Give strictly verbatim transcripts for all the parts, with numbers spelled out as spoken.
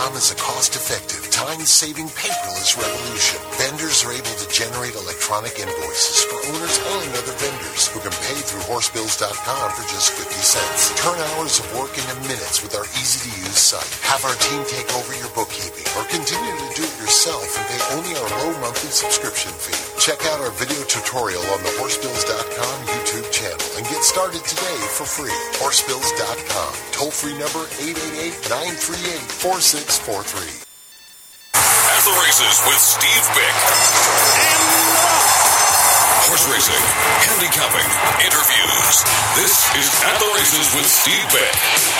com is a cost-effective, time-saving, paperless revolution. Vendors are able to generate electronic invoices for owners and other vendors who can pay through horse bills dot com for just fifty cents. Turn hours of work into minutes with our easy-to-use site. Have our team take over your bookkeeping or continue to do it yourself and pay only our low monthly subscription fee. Check out our video tutorial on the horse bills dot com YouTube channel and get started today for free. horse bills dot com. Toll-free number eight eight eight, nine three eight, four six four three. At the Races with Steve Bick. Horse racing, handicapping, interviews. This is At the Races with Steve Bick.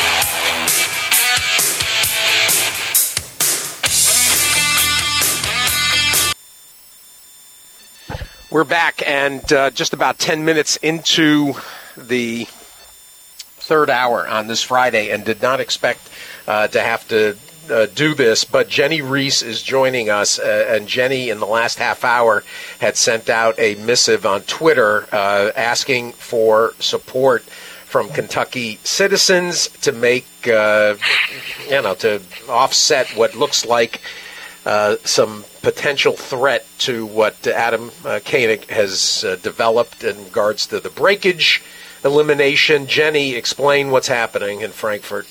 We're back, and uh, just about ten minutes into the third hour on this Friday, and did not expect uh, to have to uh, do this, but Jenny Reese is joining us, uh, and Jenny, in the last half hour, had sent out a missive on Twitter uh, asking for support from Kentucky citizens to make, uh, you know, to offset what looks like uh, some potential threat to what Adam uh, Koenig has uh, developed in regards to the breakage elimination. Jenny, explain what's happening in Frankfort.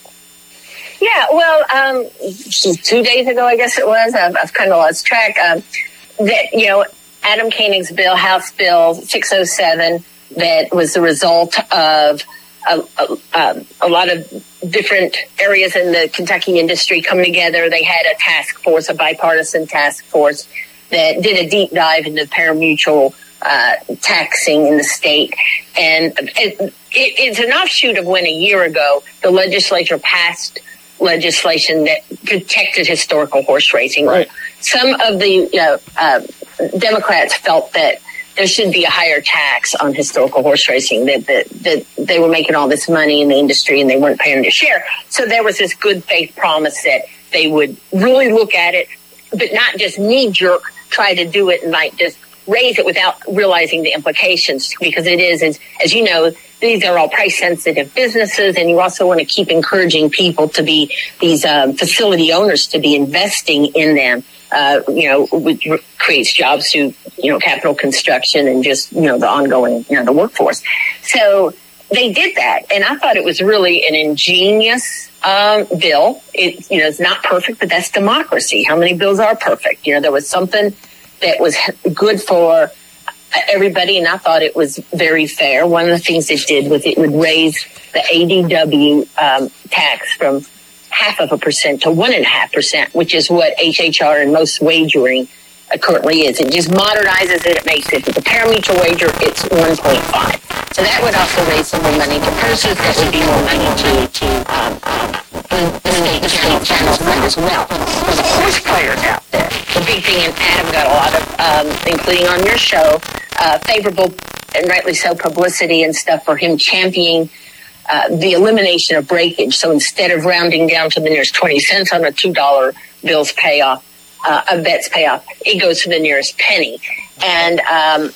Yeah, well, um, two days ago, I guess it was, I've, I've kind of lost track, um, that, you know, Adam Koenig's bill, House Bill six oh seven, that was the result of a, a, a lot of different areas in the Kentucky industry coming together. They had a task force, a bipartisan task force, that did a deep dive into parimutuel uh, taxing in the state. And it, it, it's an offshoot of when a year ago the legislature passed legislation that protected historical horse racing. Right. Some of the uh, uh, Democrats felt that there should be a higher tax on historical horse racing, that, that that they were making all this money in the industry and they weren't paying their share. So there was this good faith promise that they would really look at it, but not just knee jerk try to do it and like just raise it without realizing the implications, because it is, as, as you know, these are all price sensitive businesses, and you also want to keep encouraging people to be, these um, facility owners to be investing in them, uh, you know, which creates jobs through, you know, capital construction and just, you know, the ongoing, you know, the workforce. So they did that, and I thought it was really an ingenious um, bill. It, you know, it's not perfect, but that's democracy. How many bills are perfect? You know, there was something that was good for everybody, and I thought it was very fair. One of the things it did was it would raise the A D W um, tax from half of a percent to one and a half percent, which is what H H R and most wagering uh, currently is. It just modernizes it. It makes it, the parimutuel wager, it's one point five. So that would also raise some more money to purses. That would be more money to, to um, um, the state channel channels as well. For the horse players out there, the big thing, and Adam got a lot of, um, including on your show, uh, favorable and rightly so publicity and stuff for him championing uh, the elimination of breakage. So instead of rounding down to the nearest twenty cents on a two dollar bill's payoff, uh, a bet's payoff, it goes to the nearest penny. And um,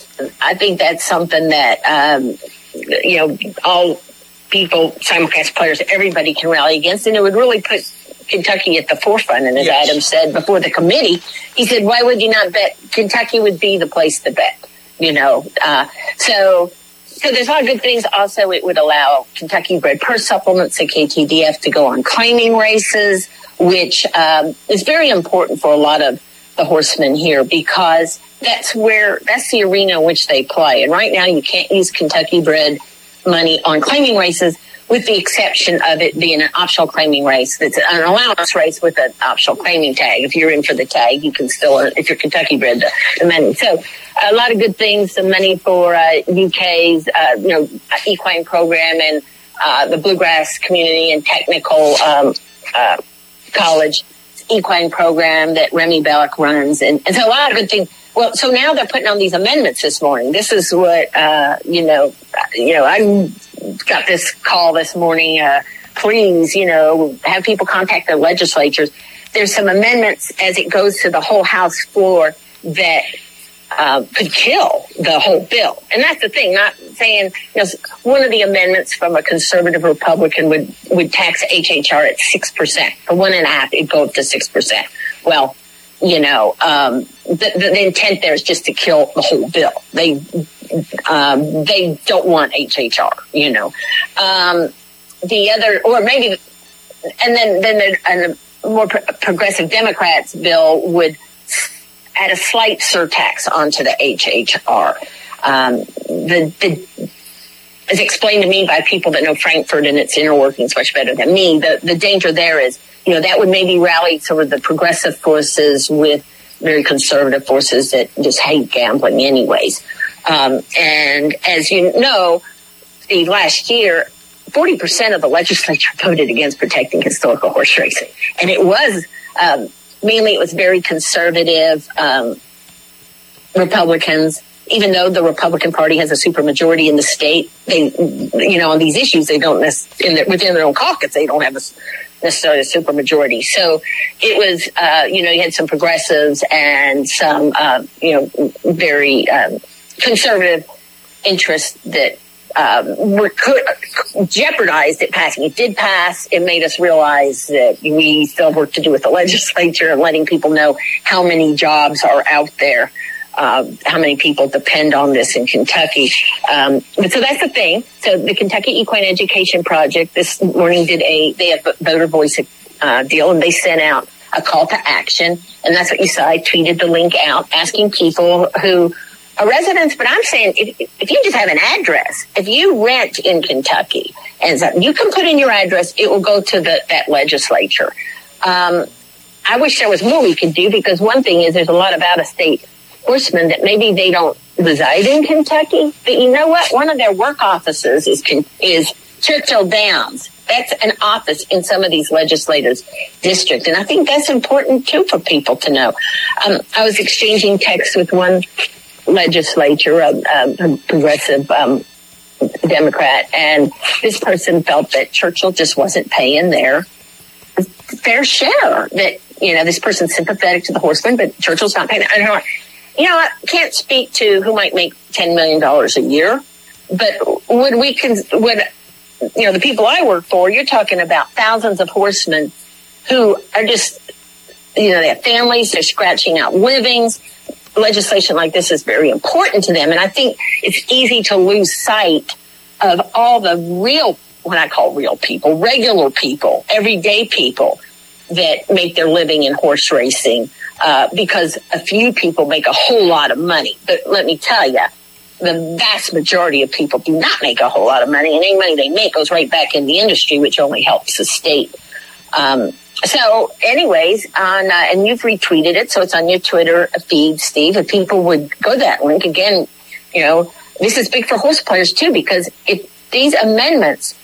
I think that's something that, um, you know, all people, simulcast players, everybody can rally against, and it would really put Kentucky at the forefront. And as yes. Adam said before the committee, he said, why would you not bet? Kentucky would be the place to bet, you know. Uh, so so there's a lot of good things. Also, it would allow Kentucky-bred purse supplements at K T D F to go on claiming races, which um, is very important for a lot of the horsemen here, because that's where, that's the arena in which they play. And right now you can't use Kentucky-bred money on claiming races, with the exception of it being an optional claiming race. That's an allowance race with an optional claiming tag. If you're in for the tag, you can still earn, if you're Kentucky bred, the, the money. So a lot of good things, the money for uh, U K's, uh, you know, equine program, and uh, the bluegrass community and technical um, uh, college equine program that Remy Bellick runs. And, and so a lot of good things. Well, so now they're putting on these amendments this morning. This is what, uh, you know, you know, I got this call this morning, uh, please, you know, have people contact their legislatures. There's some amendments as it goes to the whole House floor that uh, could kill the whole bill. And that's the thing, not saying, you know, one of the amendments from a conservative Republican would, would tax H H R at six percent. For one and a half, it'd go up to six percent. Well, you know, um, the, the intent there is just to kill the whole bill. They, um, they don't want H H R, you know. Um, the other, or maybe, and then, then a, a more pro- progressive Democrats bill would add a slight surtax onto the H H R. Um, the, the, as explained to me by people that know Frankfurt and its inner workings much better than me, the, the danger there is, you know, that would maybe rally some of the progressive forces with very conservative forces that just hate gambling anyways. Um, and as you know, Steve, last year, forty percent of the legislature voted against protecting historical horse racing. And it was, um, mainly it was very conservative, um, Republicans. Even though the Republican Party has a supermajority in the state, they, you know, on these issues, they don't, in their, within their own caucus, they don't have a, necessarily a supermajority. So it was, uh, you know, you had some progressives and some, uh, you know, very um, conservative interests that um, were could, jeopardized it passing. It did pass. It made us realize that we still have work to do with the legislature and letting people know how many jobs are out there. Uh, how many people depend on this in Kentucky. Um, but so that's the thing. So the Kentucky Equine Education Project this morning did a, they have a voter voice uh, deal, and they sent out a call to action. And that's what you saw. I tweeted the link out asking people who are residents. But I'm saying if, if you just have an address, if you rent in Kentucky, and so you can put in your address, it will go to the, that legislature. Um, I wish there was more we could do, because one thing is there's a lot of out-of-state horsemen that maybe they don't reside in Kentucky, but you know what? One of their work offices is is Churchill Downs. That's an office in some of these legislators' districts, and I think that's important too for people to know. Um, I was exchanging texts with one legislator, a, a progressive um, Democrat, and this person felt that Churchill just wasn't paying their fair share. That, you know, this person's sympathetic to the horsemen, but Churchill's not paying. I don't know. You know, I can't speak to who might make ten million dollars a year, but would we, con- would, you know, the people I work for, you're talking about thousands of horsemen who are just, you know, they have families, they're scratching out livings. Legislation like this is very important to them. And I think it's easy to lose sight of all the real, what I call real people, regular people, everyday people that make their living in horse racing. Uh, because a few people make a whole lot of money. But let me tell you, the vast majority of people do not make a whole lot of money, and any money they make goes right back in the industry, which only helps the state. Um, so anyways, on, uh, and you've retweeted it, so it's on your Twitter feed, Steve. If people would go to that link, again, you know, this is big for horse players too, because if these amendments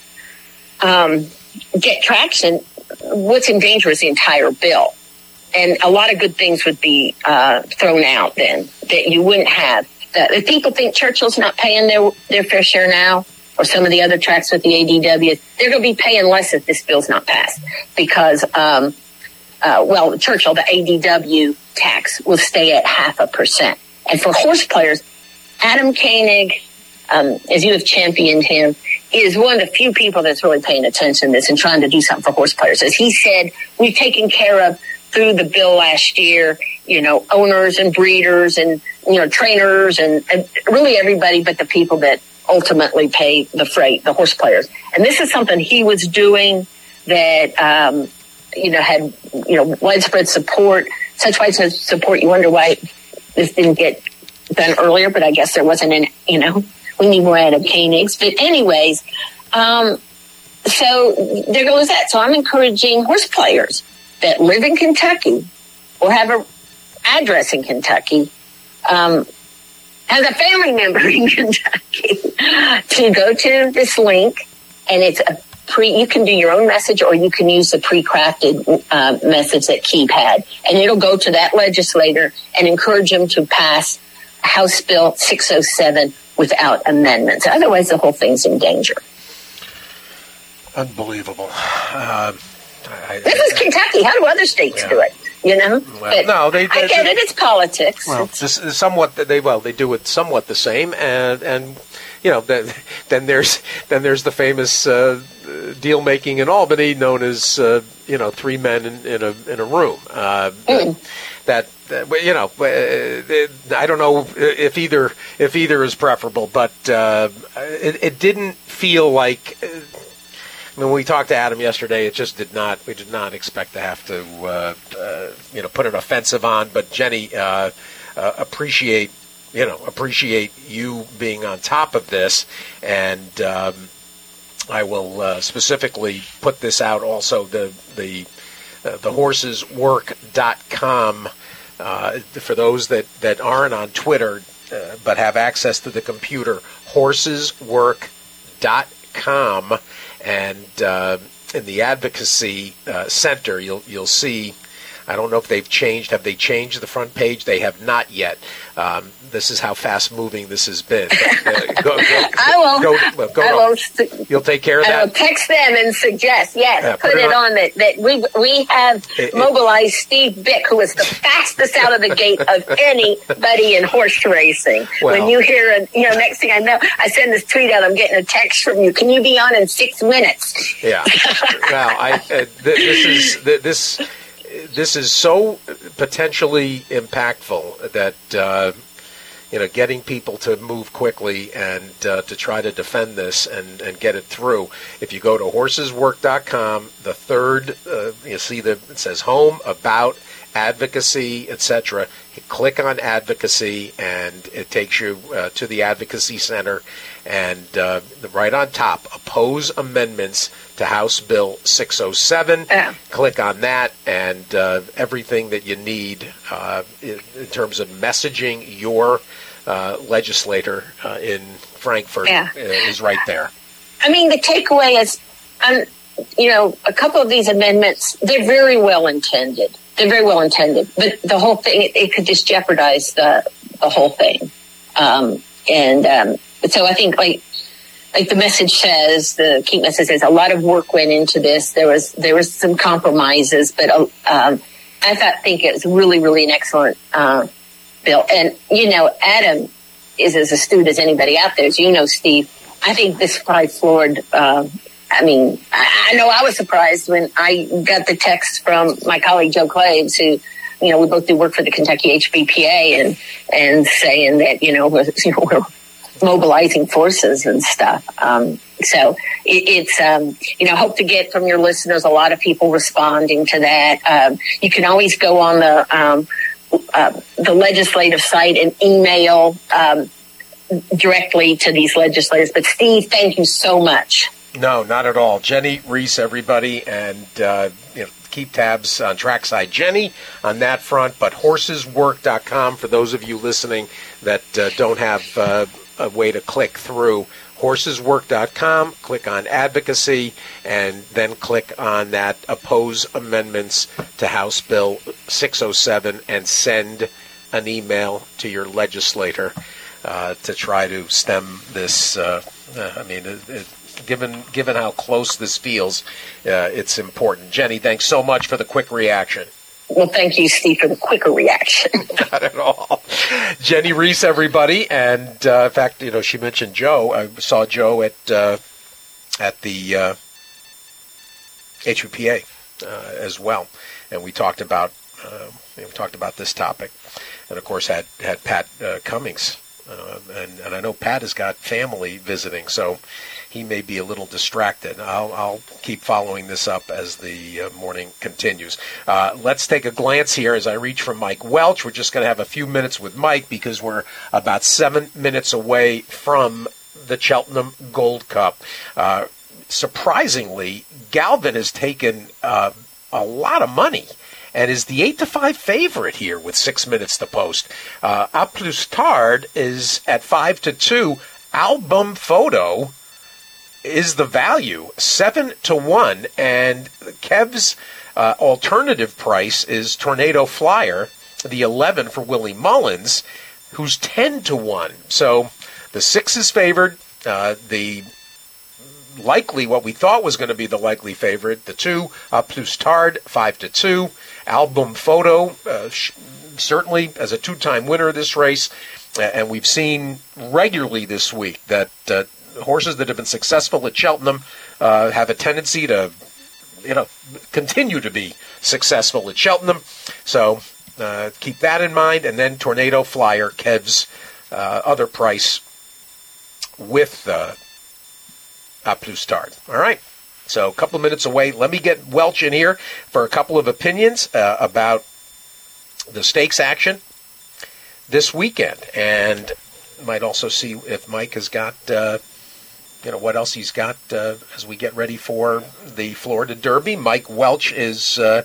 um, get traction, what's in danger is the entire bill. And a lot of good things would be uh, thrown out then, that you wouldn't have. Uh, if people think Churchill's not paying their their fair share now, or some of the other tracks with the A D W, they're going to be paying less if this bill's not passed. Because, um, uh, well, Churchill, the A D W tax will stay at half a percent. And for horse players, Adam Koenig, um, as you have championed him, is one of the few people that's really paying attention to this and trying to do something for horse players. As he said, we've taken care of through the bill last year, you know, owners and breeders and, you know, trainers and, and really everybody but the people that ultimately pay the freight, the horse players. And this is something he was doing that, um, you know, had, you know, widespread support, such widespread support. You wonder why this didn't get done earlier, but I guess there wasn't an, you know, we need more Adam Koenigs. But anyways, um, so there goes that. So I'm encouraging horse players that live in Kentucky or have an address in Kentucky, um, has a family member in Kentucky, to go to this link, and it's a pre, you can do your own message or you can use the pre-crafted uh, message that Keeb had, and it'll go to that legislator and encourage them to pass House Bill six oh seven without amendments. Otherwise, the whole thing's in danger. Unbelievable. Uh, I, this is Kentucky. How do other states yeah. do it? you know. Well, but no, they, I get it. It's politics. Well, it's, this is somewhat they well they do it somewhat the same, and and you know then, then there's then there's the famous uh, deal making in Albany known as uh, you know three men in, in a in a room. Uh, mm. That, that you know uh, I don't know if either if either is preferable, but uh, it, it didn't feel like. Uh, When we talked to Adam yesterday, it just did not. We did not expect to have to, uh, uh, you know, put an offensive on. But Jenny, uh, uh, appreciate, you know, appreciate you being on top of this, and um, I will uh, specifically put this out. Also, the the uh, the horses work dot com uh, for those that, that aren't on Twitter uh, but have access to the computer. horses work dot com. And uh, in the advocacy uh, center, you'll you'll see. I don't know if they've changed. Have they changed the front page? They have not yet. Um, this is how fast moving this has been. But, uh, go, go, I will. Go, well, go I will. su- you'll take care of that. I will text them and suggest. Yes, yeah, put, put it, it on, on that. That we we have it, mobilized it, Steve Bick, who is the fastest out of the gate of anybody in horse racing. Well, when you hear, a, you know, next thing I know, I send this tweet out. I'm getting a text from you. Can you be on in six minutes? Yeah. Well, I uh, th- this is th- this. This is so potentially impactful that uh, you know getting people to move quickly and uh, to try to defend this and, and get it through. If you go to horses work dot com, the third uh, you see the it says home, about, advocacy, et cetera. You click on advocacy and it takes you uh, to the advocacy center. And uh, right on top, oppose amendments to House Bill six oh seven. Yeah. Click on that, and uh, everything that you need uh, in, in terms of messaging your uh, legislator uh, in Frankfurt yeah. uh, is right there. I mean, the takeaway is, um, you know, a couple of these amendments, they're very well intended. They're very well intended, but the whole thing, it, it could just jeopardize the the whole thing. Um, and um, so I think, like, like the message says, the key message says, a lot of work went into this. There was there was some compromises, but um, I thought, think it was really, really an excellent uh, bill. And you know, Adam is as astute as anybody out there, as you know, Steve. I think this probably floored. Uh, I mean, I, I know I was surprised when I got the text from my colleague Joe Claves, who, you know, we both do work for the Kentucky H B P A, and and saying that, you know, we're, you know, we're mobilizing forces and stuff. Um, so it, it's, um, you know, hope to get from your listeners a lot of people responding to that. Um, you can always go on the um, uh, the legislative site and email um, directly to these legislators. But Steve, thank you so much. No, not at all. Jenny Reese, everybody, and uh, you know, keep tabs on Trackside Jenny on that front. But horses work dot com for those of you listening that uh, don't have uh, a way to click through. horses work dot com, click on advocacy, and then click on that oppose amendments to House Bill six oh seven and send an email to your legislator uh, to try to stem this. Uh, uh, I mean, it, it, Given given how close this feels, uh, it's important. Jenny, thanks so much for the quick reaction. Well, thank you, Steve, for the quicker reaction. Not at all. Jenny Reese, everybody, and uh, in fact, you know, she mentioned Joe. I saw Joe at uh, at the uh, H B P A uh, as well, and we talked about uh, we talked about this topic, and of course had had Pat uh, Cummings, uh, and and I know Pat has got family visiting, so he may be a little distracted. I'll, I'll keep following this up as the uh, morning continues. Uh, let's take a glance here as I reach for Mike Welch. We're just going to have a few minutes with Mike because we're about seven minutes away from the Cheltenham Gold Cup. Uh, surprisingly, Galvin has taken uh, a lot of money and is the eight to five favorite here with six minutes to post. Uh, A Plus Tard is at five to two. Album Photo is the value, seven to one, and Kev's uh, alternative price is Tornado Flyer, the eleven for Willie Mullins, who's ten to one. So the six is favored. Uh, the likely what we thought was going to be the likely favorite. The two, uh, Plus Tard, five to two. Album Photo, uh, sh- certainly as a two-time winner of this race. Uh, and we've seen regularly this week that uh, horses that have been successful at Cheltenham uh, have a tendency to, you know, continue to be successful at Cheltenham. So uh, keep that in mind. And then Tornado Flyer, Kev's uh, other price with uh, A Plus Tard. All right. So a couple of minutes away. Let me get Welch in here for a couple of opinions uh, about the stakes action this weekend. And might also see if Mike has got, uh, you know, what else he's got uh, as we get ready for the Florida Derby. Mike Welch is uh,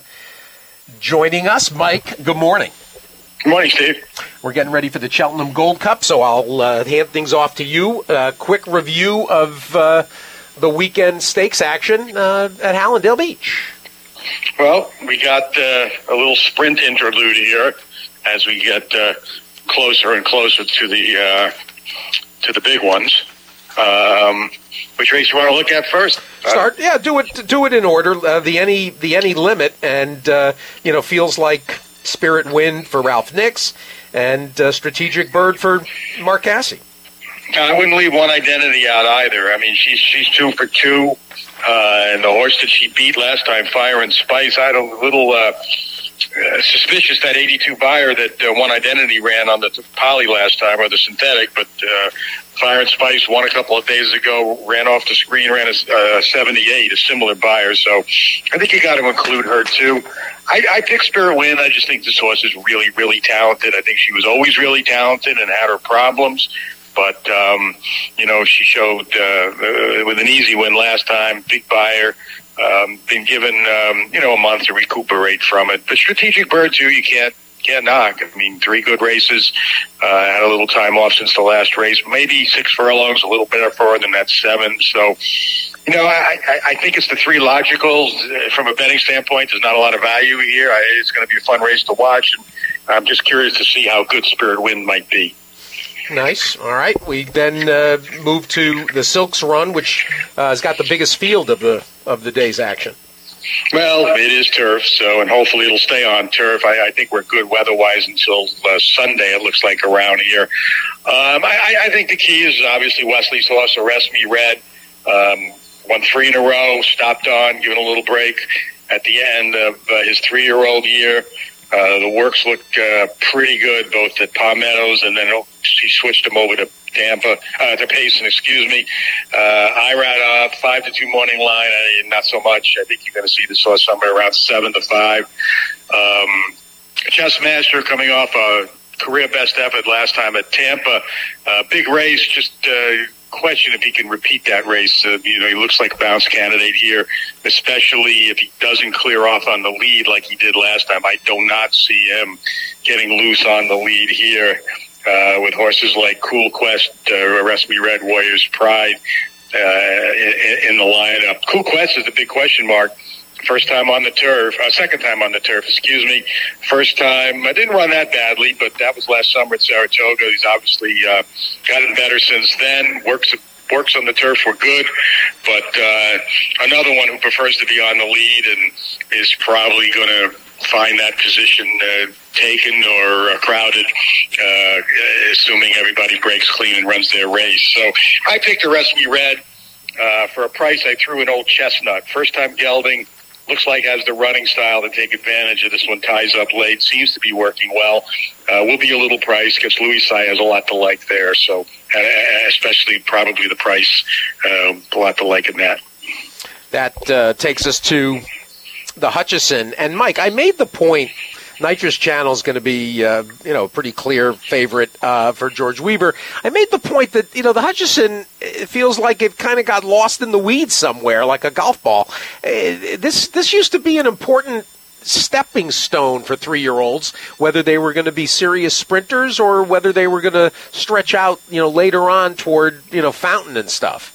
joining us. Mike, good morning. Good morning, Steve. We're getting ready for the Cheltenham Gold Cup, so I'll uh, hand things off to you. Uh, quick review of uh, the weekend stakes action uh, at Hallandale Beach. Well, we got uh, a little sprint interlude here as we get uh, closer and closer to the uh, to the big ones. Um, which race you want to look at first? Start, yeah, do it do it in order. Uh, the any the any limit, and uh, you know, feels like Spirit Wind for Ralph Nix and uh, Strategic Bird for Mark Casse. I wouldn't leave One Identity out either. I mean, she's she's two for two, uh, and the horse that she beat last time, Fire and Spice, I had a little uh, uh, suspicious that eighty-two buyer that uh, One Identity ran on the poly last time, or the synthetic, but uh, Fire and Spice won a couple of days ago, ran off the screen, ran a uh, seventy-eight, a similar buyer. So I think you got to include her too. I, I picked Spirit Wind. I just think this horse is really, really talented. I think she was always really talented and had her problems. But, um, you know, she showed uh, with an easy win last time, big buyer, um, been given, um, you know, a month to recuperate from it. But Strategic Bird, too, you can't can't knock. I mean, three good races, uh, had a little time off since the last race. Maybe six furlongs, a little better for her than that seven. So, you know, I, I, I think it's the three logicals. From a betting standpoint, there's not a lot of value here. I, it's going to be a fun race to watch. And I'm just curious to see how good Spirit Wind might be. Nice. All right. We then uh, move to the Silks Run, which uh, has got the biggest field of the of the day's action. Well, it is turf, so and hopefully it'll stay on turf. I, I think we're good weather-wise until uh, Sunday. It looks like around here. Um, I, I think the key is obviously Wesley's horse, Arrest Me Red. Um, won three in a row, stopped on, given a little break at the end of uh, his three-year-old year. Uh, the works look uh, pretty good, both at Palm Meadows, and then he switched him over to Tampa, uh, to Payson, excuse me. Uh, I R A D, uh, five to two morning line, uh, not so much. I think you're going to see this horse somewhere around seven to five. Um, Chess Master coming off a career best effort last time at Tampa. Uh, big race, just uh, question if he can repeat that race. Uh, you know, he looks like a bounce candidate here, especially if he doesn't clear off on the lead like he did last time. I do not see him getting loose on the lead here uh, with horses like Cool Quest, uh, Arrest Me Red, Warriors Pride uh, in, in the lineup. Cool Quest is the big question mark. First time on the turf, uh, second time on the turf, excuse me. First time, I didn't run that badly, but that was last summer at Saratoga. He's obviously uh, gotten better since then. Works works on the turf were good, but uh, another one who prefers to be on the lead and is probably going to find that position uh, taken or uh, crowded, uh, assuming everybody breaks clean and runs their race. So I picked Arrest Me Red. Uh, for a price, I threw an Old Chestnut. First time gelding. Looks like has the running style to take advantage of this one. Ties up late, seems to be working well. Uh, will be a little price because Louis Sy has a lot to like there. So, uh, especially probably the price, uh, a lot to like in that. That uh, takes us to the Hutchison. And Mike, I made the point. Nitrous Channel is going to be, uh, you know, a pretty clear favorite uh, for George Weaver. I made the point that, you know, the Hutchison, it feels like it kind of got lost in the weeds somewhere, like a golf ball. Uh, this this used to be an important stepping stone for three-year-olds, whether they were going to be serious sprinters or whether they were going to stretch out, you know, later on toward, you know, Fountain and stuff.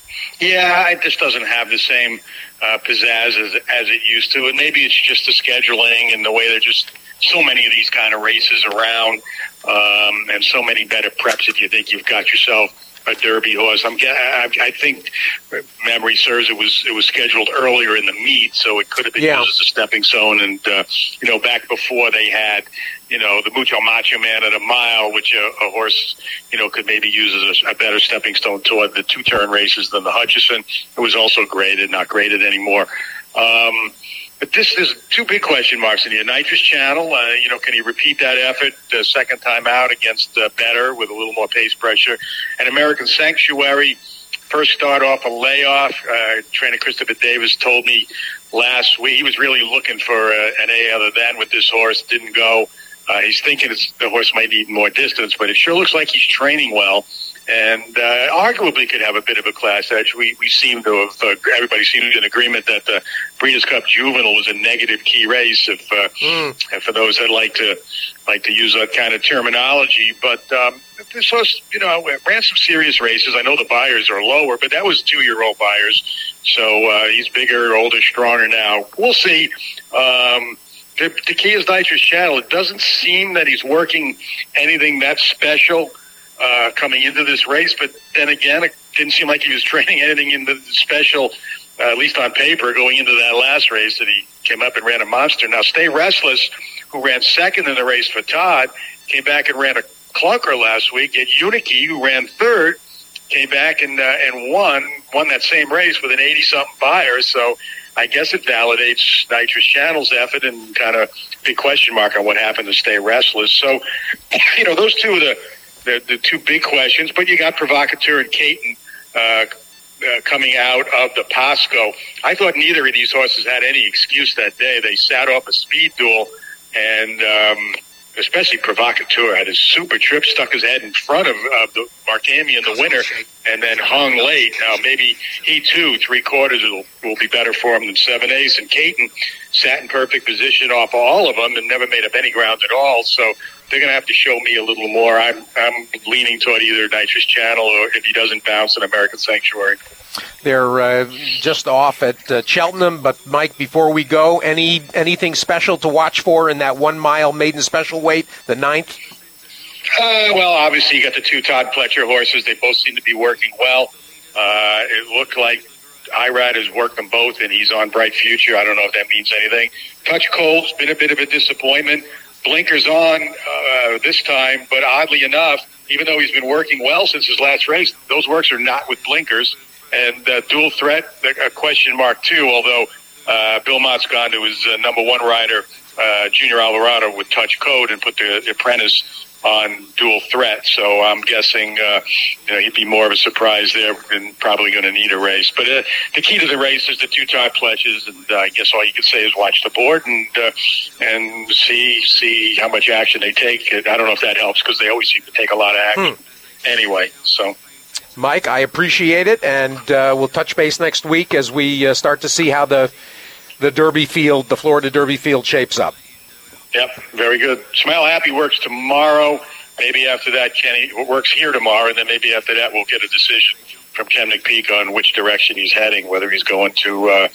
Yeah, it just doesn't have the same uh, pizzazz as, as it used to. And maybe it's just the scheduling and the way there are just so many of these kind of races around um, and so many better preps that you think you've got yourself a Derby horse. I'm, I, I think, memory serves, it was it was scheduled earlier in the meet, so it could have been yeah. used as a stepping stone. And uh, you know, back before they had, you know, the Mucho Macho Man at a mile, which a, a horse, you know, could maybe use as a, a better stepping stone toward the two-turn races than the Hutchison. It was also graded, not graded anymore. Um, But this is two big question marks in here. Nitrous Channel, uh, you know, can he repeat that effort uh, second time out against uh, Better with a little more pace pressure? And American Sanctuary, first start off a layoff. Uh, trainer Christopher Davis told me last week he was really looking for uh, an A other than with this horse. Didn't go. Uh, he's thinking it's, the horse might need more distance, but it sure looks like he's training well. And uh, arguably could have a bit of a class edge. We we seem to have, uh, everybody seems in agreement that the Breeders' Cup Juvenile was a negative key race, if uh, mm. and for those that like to like to use that kind of terminology. But um, this horse, you know, ran some serious races. I know the buyers are lower, but that was two-year-old buyers. So uh, he's bigger, older, stronger now. We'll see. Um, the, the key is Nitrous Channel. It doesn't seem that he's working anything that special Uh, coming into this race, but then again, it didn't seem like he was training anything in the special, uh, at least on paper, going into that last race that he came up and ran a monster. Now, Stay Restless, who ran second in the race for Todd, came back and ran a clunker last week. And Uniki, who ran third, came back and uh, and won, won that same race with an eighty-something buyer. So I guess it validates Nitrous Channel's effort and kind of big question mark on what happened to Stay Restless. So, you know, those two are the The, the two big questions, but you got Provocateur and Caton uh, uh, coming out of the Pasco. I thought neither of these horses had any excuse that day. They sat off a speed duel, and um, especially Provocateur had his super trip, stuck his head in front of uh, the Marcami in the winner, and then hung late. Now, maybe he, too, three-quarters will, will be better for him than seven eighths, and Caton sat in perfect position off all of them and never made up any ground at all, so they're going to have to show me a little more. I'm I'm leaning toward either Nitrous Channel or, if he doesn't bounce, an American Sanctuary. They're uh, just off at uh, Cheltenham, but Mike, before we go, any anything special to watch for in that one-mile maiden special weight, the ninth? Uh, well, obviously you got the two Todd Pletcher horses. They both seem to be working well. Uh, it looked like Irad has worked them both, and he's on Bright Future. I don't know if that means anything. Touch Cold's been a bit of a disappointment. Blinkers on uh, this time, but oddly enough, even though he's been working well since his last race, those works are not with blinkers. And uh, Dual Threat, a question mark too, although uh, Bill Mott's gone to his uh, number one rider, uh, Junior Alvarado, with Touch Code and put the, the apprentice on Dual Threat. So I'm guessing uh, you know, he'd be more of a surprise there and probably going to need a race. But uh, the key to the race is the two Todd Pletches, and uh, I guess all you can say is watch the board and uh, and see see how much action they take. I don't know if that helps because they always seem to take a lot of action hmm. anyway. So, Mike, I appreciate it, and uh, we'll touch base next week as we uh, start to see how the the Derby field, the Florida Derby field, shapes up. Yep, very good. Smile Happy works tomorrow. Maybe after that, Kenny works here tomorrow, and then maybe after that we'll get a decision from Ken McPeak on which direction he's heading, whether he's going to uh,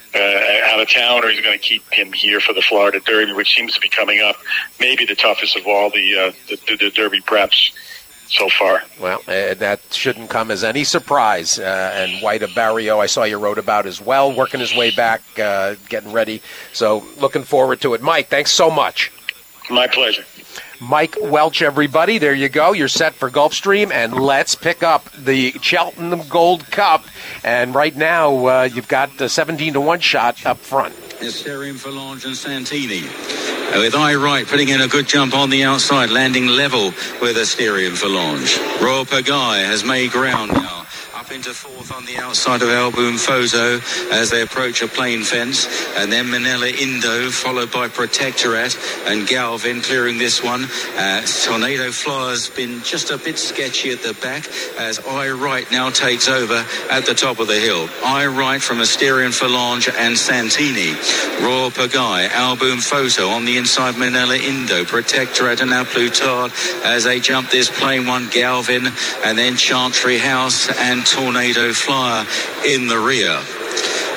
uh, out of town or he's going to keep him here for the Florida Derby, which seems to be coming up. Maybe the toughest of all the, uh, the, the, the Derby preps so far. Well, uh, that shouldn't come as any surprise. Uh, and White of Barrio, I saw you wrote about as well, working his way back, uh, getting ready. So looking forward to it. Mike, thanks so much. My pleasure. Mike Welch, everybody. There you go. You're set for Gulfstream, and let's pick up the Cheltenham Gold Cup. And right now, uh, you've got the seventeen to one shot up front. Mysterium Falange and Santini. With Eye Right putting in a good jump on the outside, landing level with Mysterium Falange. Royal Pagaille has made ground now. Up into fourth on the outside of Alboom Fozo as they approach a plain fence, and then Manila Indo followed by Protectorate and Galvin clearing this one. Uh, Tornado Flyer's been just a bit sketchy at the back as Eye Right now takes over at the top of the hill. Eye Right from Mysterium Falange and Santini. Royal Pagaille, Alboom Fozo on the inside, Manila Indo, Protectorate and now Plutard as they jump this plain one, Galvin, and then Chantry House and Tornado Flyer in the rear.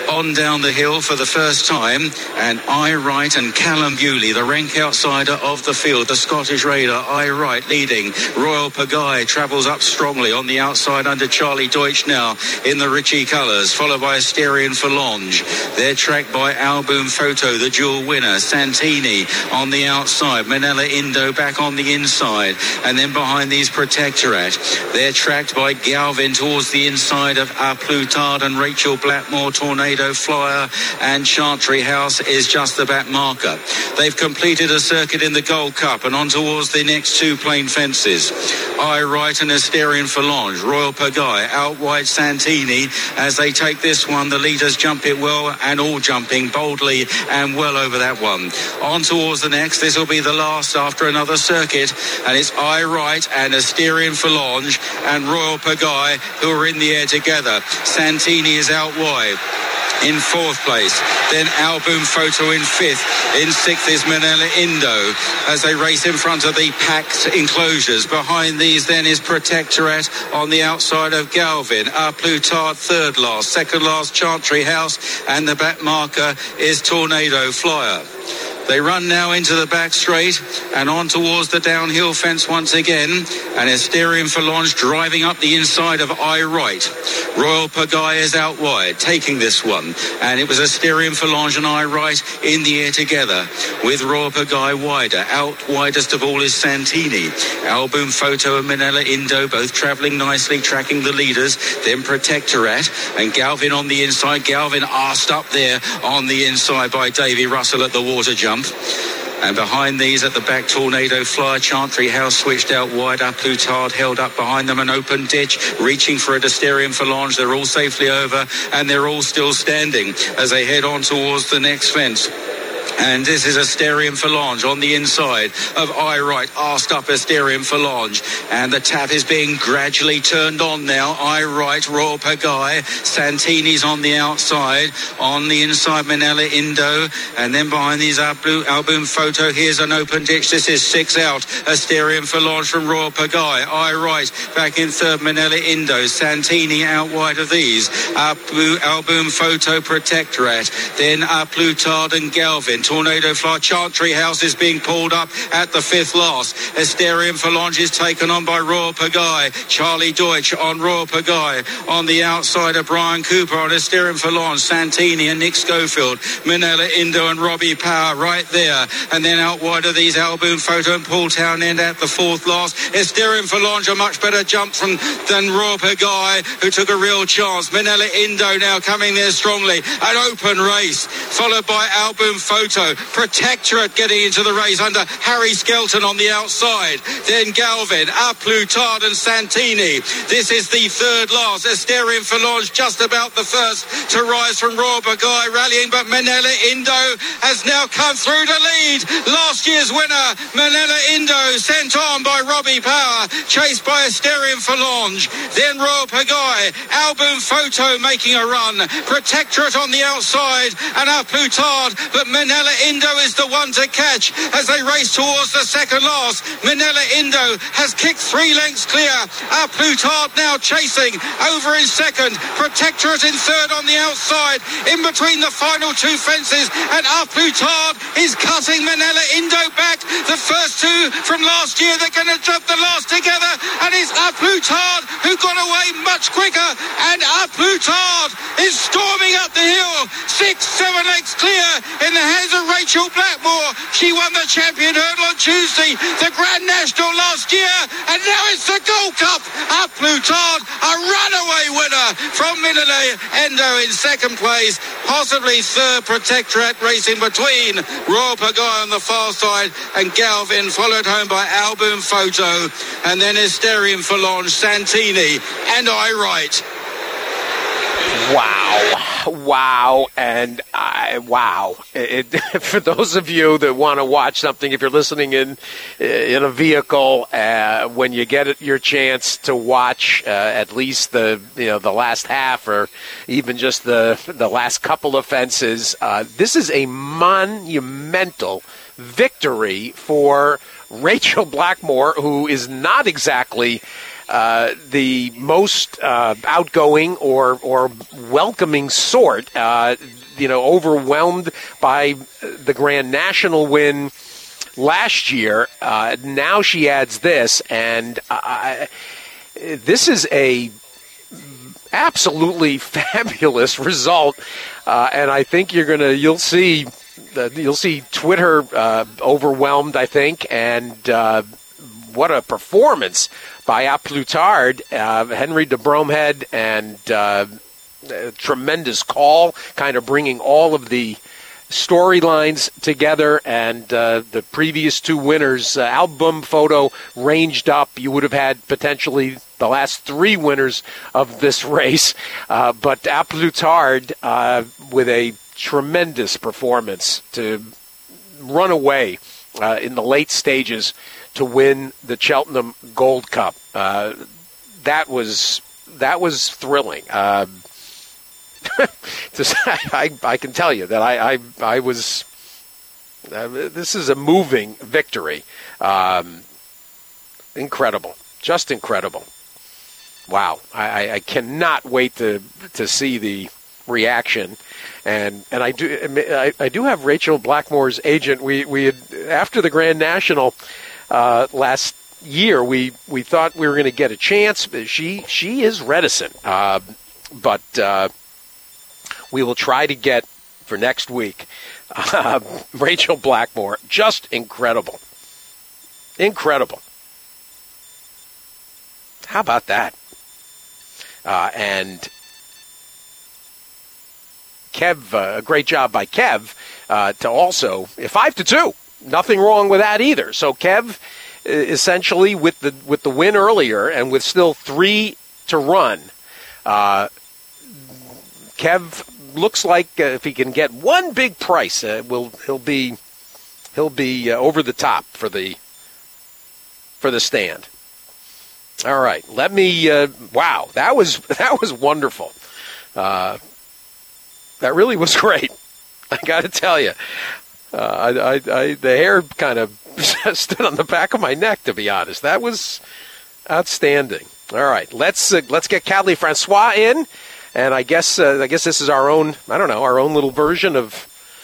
on down the hill for the first time, and I Right and Callum Bewley, the rank outsider of the field, the Scottish Raider, I Right leading. Royal Pagaille travels up strongly on the outside under Charlie Deutsch now in the Ritchie colours, followed by Asterion Forlange. They're tracked by Alboom Photo, the dual winner. Santini on the outside, Manila Indo back on the inside, and then behind these Protectorate. They're tracked by Galvin towards the inside of A Plutard and Rachel Blackmore, Tornado Flyer, and Chantry House is just the back marker. They've completed a circuit in the Gold Cup and on towards the next two plain fences. I Right and Asterion Forlange, Royal Pagaille out wide Santini as they take this one. The leaders jump it well and all jumping boldly and well over that one. On towards the next, this will be the last after another circuit, and it's I Right and Asterion Forlange and Royal Pagaille who are in the air together. Santini is out wide in fourth place, then Alboom Photo in fifth. In sixth is Manila Indo as they race in front of the packed enclosures. Behind these then is Protectorate on the outside of Galvin. A Plutard third last, second last Chantry House, and the back marker is Tornado Flyer. They run now into the back straight and on towards the downhill fence once again, and Asterion Forlange driving up the inside of I Right. Royal Pagaille is out wide, taking this one, and it was Asterion Forlange and I Right in the air together, with Royal Pagaille wider. Out widest of all is Santini. Alboom Photo and Manila Indo both travelling nicely, tracking the leaders, then Protectorate, and Galvin on the inside. Galvin asked up there on the inside by Davy Russell at the water jump. And behind these at the back, Tornado Flyer, Chantry House switched out wide. A Plutard held up behind them, an open ditch, reaching for a Asterion Forlange. They're all safely over, and they're all still standing as they head on towards the next fence. And this is Asterion Forlange on the inside of I Right, asked up Asterion Forlange, and the tap is being gradually turned on now. I Right, Royal Pagaille, Santini's on the outside, on the inside Manila Indo, and then behind these Alboom Photo. Here's an open ditch. This is six out. Asterion Forlange from Royal Pagaille. I Right back in third, Manila Indo. Santini out wide of these. Alboom Photo, Protectorate, then A Plutard and Galvin. Tornado Flyer, Chantry House is being pulled up at the fifth last. Asterion Forlange is taken on by Royal Pagaille. Charlie Deutsch on Royal Pagaille. On the outside of Brian Cooper on Asterion Forlange, Santini and Nick Schofield. Manila Indo and Robbie Power right there. And then out wide of these, Alboom Photo and Paul Townend at the fourth last. Asterion Forlange a much better jump from than Royal Pagaille, who took a real chance. Manila Indo now coming there strongly. An open race, followed by Alboom Photo. Protectorate getting into the race under Harry Skelton on the outside. Then Galvin, A Plutard and Santini. This is the third last. Asterion Forlange just about the first to rise from Royal Pagaille rallying, but Manila Indo has now come through to lead. Last year's winner, Manila Indo, sent on by Robbie Power, chased by Asterion Forlange. Then Royal Pagaille, Alboom Photo making a run. Protectorate on the outside and A Plutard, but Manila Indo is the one to catch as they race towards the second last. Manila Indo has kicked three lengths clear. A Plutard now chasing over in second. Protectorate in third on the outside, in between the final two fences, and A Plutard is cutting Manila Indo back. The first two from last year, they're going to jump the last together, and it's A Plutard who got away much quicker, and A Plutard is storming up the hill. Six, seven lengths clear in the hands of Rachel Blackmore. She won the champion hurdle on Tuesday, the Grand National last year, and now it's the Gold Cup. A Plutard, a runaway winner from Manila Indo in second place, possibly third. Protectorate racing between Royal Pagaille on the far side and Galvin, followed home by Alboom Photo, and then Asterion Forlange, Santini and I Right. Wow. Wow. And I, wow. It, it, for those of you that want to watch something, if you're listening in in a vehicle, uh, when you get it, your chance to watch uh, at least the you know the last half or even just the the last couple of fences, uh, this is a monumental victory for Rachel Blackmore, who is not exactly uh, the most uh, outgoing or or welcoming sort. Uh, you know, overwhelmed by the Grand National win last year. Uh, now she adds this, and uh, this is a absolutely fabulous result. Uh, and I think you're gonna, you'll see, uh, you'll see Twitter uh, overwhelmed. I think, and uh, what a performance by A Plus Tard, uh, Henry de Bromhead, and uh, a tremendous call, kind of bringing all of the storylines together, and uh, the previous two winners, uh, album photo ranged up. You would have had potentially the last three winners of this race, uh, but A Plus Tard uh, with a tremendous performance to run away uh, in the late stages to win the Cheltenham Gold Cup. Uh, that was that was thrilling. Uh, I, I can tell you that I I, I was. Uh, this is a moving victory. Um, incredible, just incredible. Wow, I, I cannot wait to to see the reaction, and and I do I, I do have Rachel Blackmore's agent. We we had, after the Grand National uh, last year, we we thought we were going to get a chance. She she is reticent, uh, but. Uh, We will try to get for next week uh, Rachel Blackmore. Just incredible. Incredible. How about that? Uh, and Kev, uh, a great job by Kev uh, to also, five to two. Nothing wrong with that either. So Kev, essentially, with the with the win earlier and with still three to run, uh, Kev looks like uh, if he can get one big price, uh, will he'll be he'll be uh, over the top for the for the stand. All right, let me. Uh, wow, that was that was wonderful. Uh, that really was great. I got to tell you, uh, I, I, I, the hair kind of stood on the back of my neck. To be honest, that was outstanding. All right, let's uh, let's get Callie Francois in. And I guess uh, I guess this is our own, I don't know, our own little version of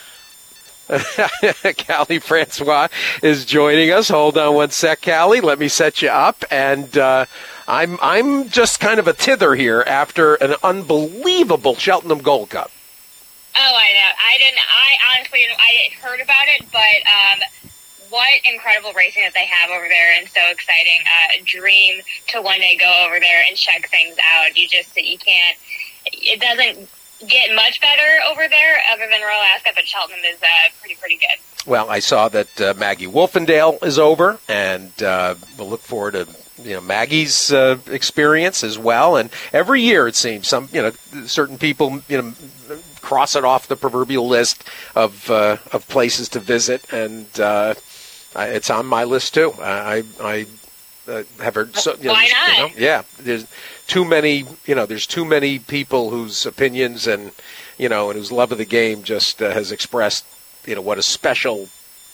Callie Francois is joining us. Hold on one sec, Callie. Let me set you up. And uh, I'm I'm just kind of a tither here after an unbelievable Cheltenham Gold Cup. Oh, I know. I didn't. I honestly, I heard about it, but um, what incredible racing that they have over there, and so exciting. Uh, dream to one day go over there and check things out. You just you can't. It doesn't get much better over there other than Royal Ascot, but Cheltenham is uh, pretty, pretty good. Well, I saw that uh, Maggie Wolfendale is over, and uh, we'll look forward to you know Maggie's uh, experience as well. And every year, it seems, some you know certain people you know cross it off the proverbial list of uh, of places to visit, and uh, it's on my list too. I I uh, have heard. So, you know, Why not? You know, yeah, there's too many. You know, there's too many people whose opinions and you know and whose love of the game just uh, has expressed you know what a special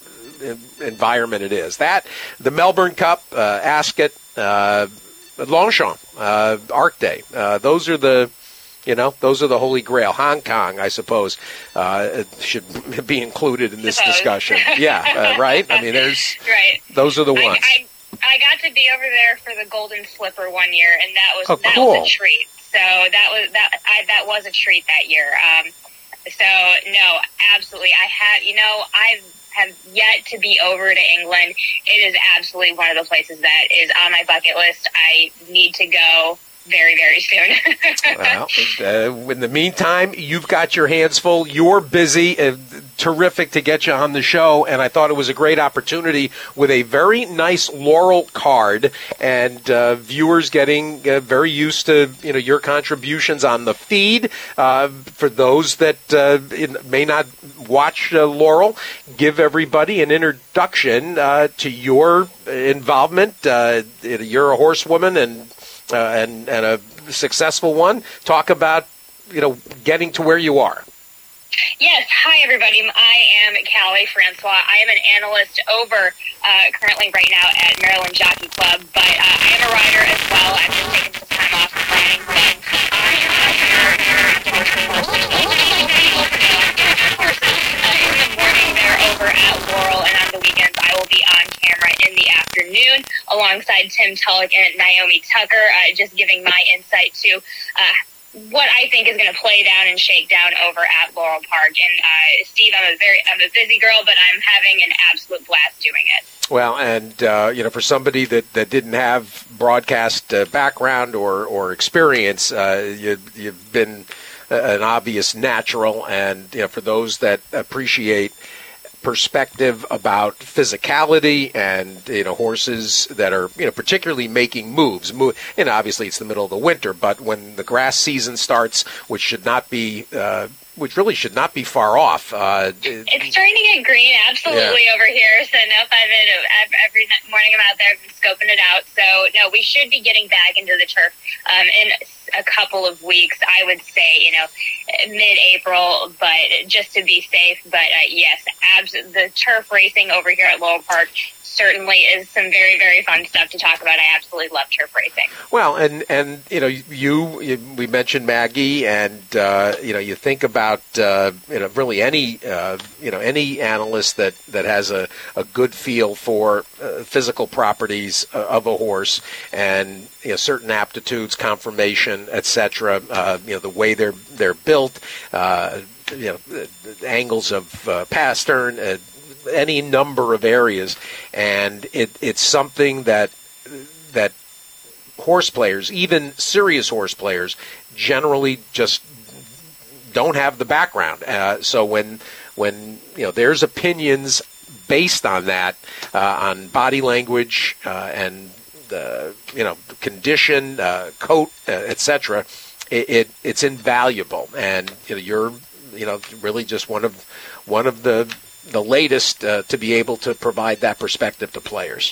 environment it is. That the Melbourne Cup, uh, Ascot, uh, Longchamp, uh, Arc Day. Uh, those are the. You know, those are the holy grail. Hong Kong, I suppose, uh, should be included in this suppose. discussion. Yeah, uh, right? I mean, there's right. Those are the ones. I, I, I got to be over there for the Golden Slipper one year, and that was oh, that cool. was a treat. So that was that I, that was a treat that year. Um, so no, absolutely. I had, you know, I have yet to be over to England. It is absolutely one of those places that is on my bucket list. I need to go. Very, very soon. Well, uh, in the meantime, you've got your hands full. You're busy. Uh, terrific to get you on the show, and I thought it was a great opportunity with a very nice Laurel card, and uh, viewers getting uh, very used to you know your contributions on the feed. Uh, for those that uh, may not watch uh, Laurel, give everybody an introduction uh, to your involvement. Uh, you're a horsewoman, and Uh, and, and a successful one. Talk about, you know, getting to where you are. Yes. Hi, everybody. I am Callie Francois. I am an analyst over uh, currently right now at Maryland Jockey Club, but uh, I am a rider as well. I'm just taking some time off from riding, but I am out here interacting with horses. Uh, in the morning, they're over at Laurel, and on the weekends, I will be on camera in the afternoon alongside Tim Tulloch and Naomi Tucker, uh, just giving my insight to uh, what I think is going to play down and shake down over at Laurel Park. And uh, Steve, I'm a very I'm a busy girl, but I'm having an absolute blast doing it. Well, and uh, you know, for somebody that, that didn't have broadcast uh, background or or experience, uh, you, you've been an obvious natural. And you know, for those that appreciate perspective about physicality and, you know, horses that are, you know, particularly making moves. And obviously it's the middle of the winter, but when the grass season starts, which should not be, uh, which really should not be far off. Uh, it's starting to get green, absolutely, yeah. over here. So no fun. Every morning I'm out there scoping it out. So no, we should be getting back into the turf um, in a couple of weeks. I would say, you know, mid-April, but just to be safe. But uh, yes, abs- the turf racing over here at Laurel Park certainly is some very, very fun stuff to talk about. I absolutely love turf racing. Well, and, and you know, you, you we mentioned Maggie, and, uh, you know, you think about, uh, you know, really any, uh, you know, any analyst that, that has a, a good feel for uh, physical properties uh, of a horse and, you know, certain aptitudes, conformation, et cetera, uh, you know, the way they're, they're built, uh, you know, the, the angles of uh, pastern, uh, any number of areas, and it, it's something that that horse players, even serious horse players, generally just don't have the background. Uh, so when when you know there's opinions based on that, uh, on body language uh, and the you know condition, uh, coat, uh, et cetera, it, it it's invaluable, and you know you're you know really just one of one of the the latest uh, to be able to provide that perspective to players.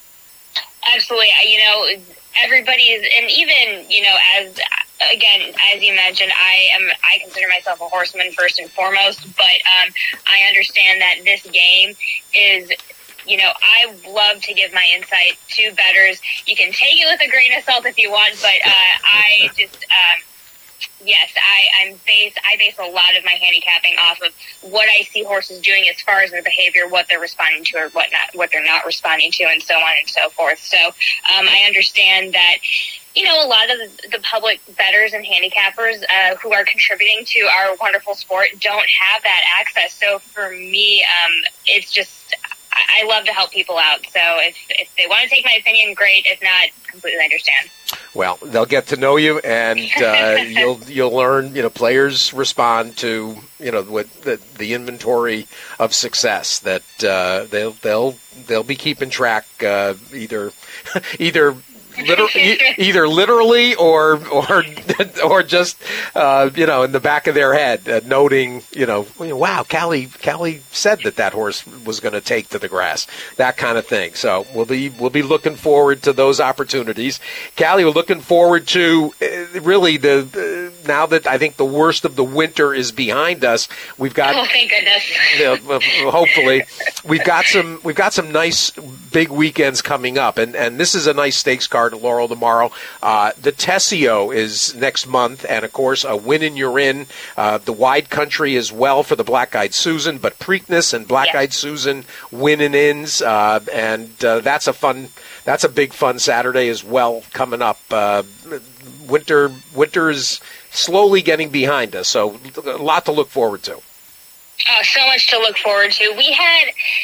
Absolutely. You know, everybody is, and even, you know, as, again, as you mentioned, I am, I consider myself a horseman first and foremost, but um, I understand that this game is, you know, I love to give my insight to bettors. You can take it with a grain of salt if you want, but uh, I just, um, Yes, I, I'm base. I base a lot of my handicapping off of what I see horses doing as far as their behavior, what they're responding to, or what not, what they're not responding to, and so on and so forth. So um, I understand that, you know, a lot of the, the public bettors and handicappers uh, who are contributing to our wonderful sport don't have that access. So for me, um, it's just I love to help people out. So if if they want to take my opinion, great. If not, completely understand. Well, they'll get to know you, and uh, you'll you'll learn. You know, players respond to you know with the, the inventory of success that uh, they'll they'll they'll be keeping track uh, either either. Liter- either literally or or or just uh, you know in the back of their head, uh, noting you know wow Callie Callie said that that horse was going to take to the grass, that kind of thing. So we'll be we'll be looking forward to those opportunities. Callie, we're looking forward to uh, really the uh, now that I think the worst of the winter is behind us. We've got oh thank goodness. You know, hopefully we've got some we've got some nice big weekends coming up, and and this is a nice stakes card at Laurel tomorrow. Uh, the Tessio is next month, and of course, a Win and You're In. Uh, the Wide Country as well for the Black Eyed Susan, but Preakness and Black Eyed yes. Susan win and ins, uh, and uh, that's a fun, that's a big fun Saturday as well coming up. Uh, winter, winter is slowly getting behind us, so a lot to look forward to. Oh, so much to look forward to. We had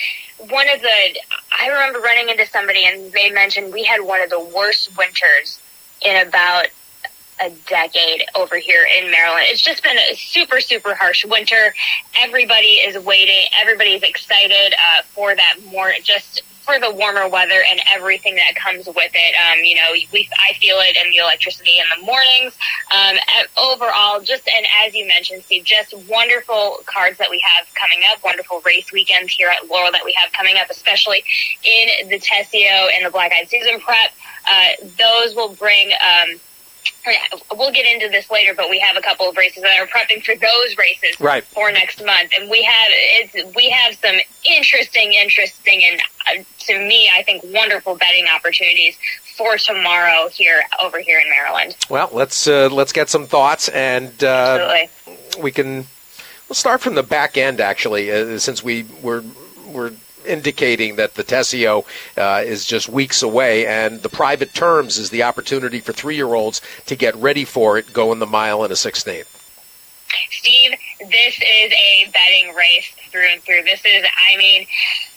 one of the, I remember running into somebody and they mentioned we had one of the worst winters in about a decade over here in Maryland. It's just been a super, super harsh winter. Everybody is waiting. Everybody's excited uh, for that more, just for the warmer weather and everything that comes with it. Um, you know, we I feel it in the electricity in the mornings. Um, overall, just, and as you mentioned, Steve, just wonderful cards that we have coming up, wonderful race weekends here at Laurel that we have coming up, especially in the Tessio and the Black Eyed Susan prep. Uh, those will bring um, we'll get into this later, but we have a couple of races that are prepping for those races right. for next month, and we have it's we have some interesting, interesting, and uh, to me, I think wonderful betting opportunities for tomorrow here over here in Maryland. Well, let's uh, let's get some thoughts, and uh, Absolutely. we can we'll start from the back end actually, uh, since we were we're indicating that the Tessio uh, is just weeks away, and the private terms is the opportunity for three-year-olds to get ready for it, going the mile and a sixteenth. Steve, this is a betting race through and through. This is, I mean,